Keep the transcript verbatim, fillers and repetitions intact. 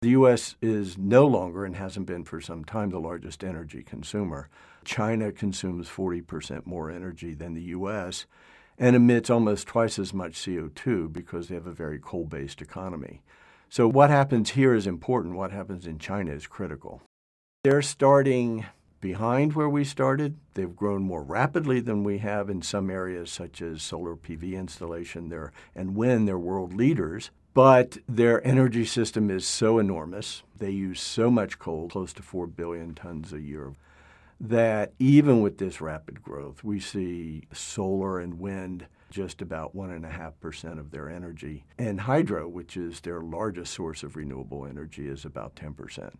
The U S is no longer, and hasn't been for some time, the largest energy consumer. China consumes forty percent more energy than the U S and emits almost twice as much C O two because they have a very coal-based economy. So what happens here is important. What happens in China is critical. They're starting behind where we started. They've grown more rapidly than we have in some areas, such as solar P V installation there and wind. They're world leaders. But their energy system is so enormous, they use so much coal, close to four billion tons a year, that even with this rapid growth, we see solar and wind just about one point five percent of their energy. And hydro, which is their largest source of renewable energy, is about ten percent.